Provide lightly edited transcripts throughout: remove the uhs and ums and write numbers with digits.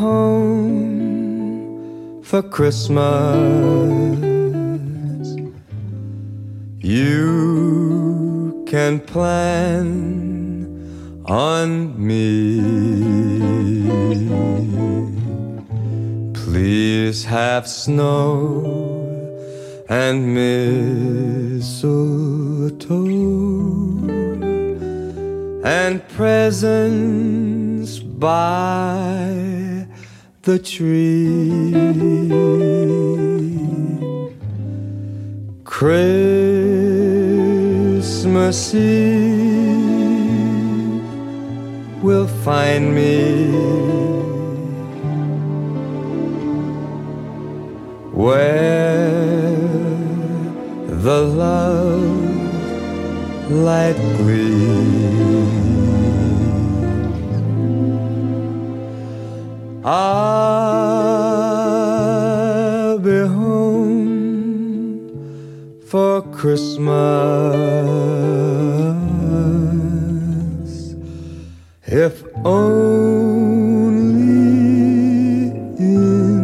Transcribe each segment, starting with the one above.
home for Christmas, you can plan on me. Please have snow and mistletoe and presents by the tree. Christmas Eve will find me where the love light gleams. I'll be home for Christmas, if only in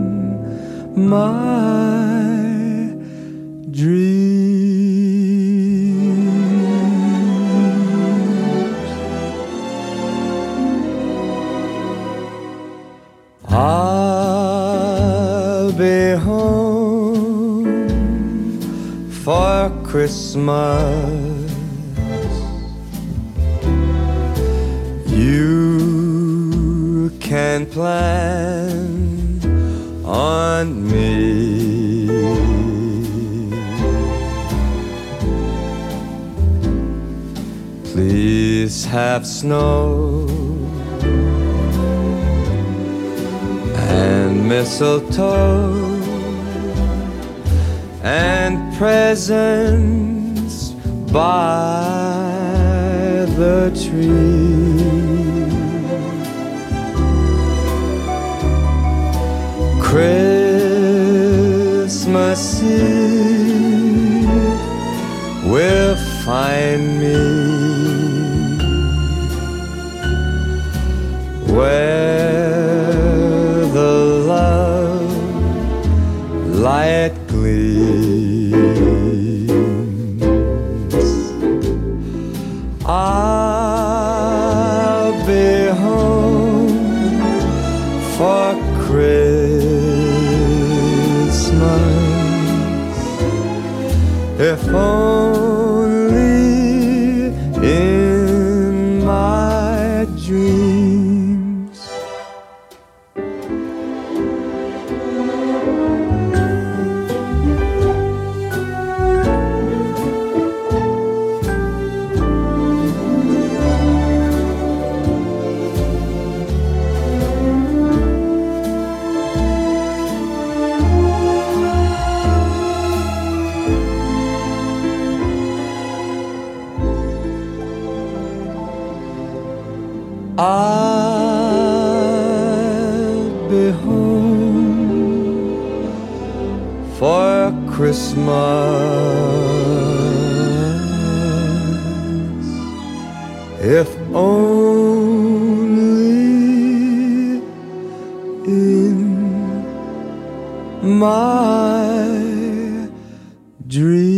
my dreams. I'll be home for Christmas. You can plan on me. Please have snow and mistletoe and presents by the tree. Christmas Eve will find me where the love light gleams. I'll be home for Christmas, if only in my dreams. I'll be home for Christmas, if only in my dreams.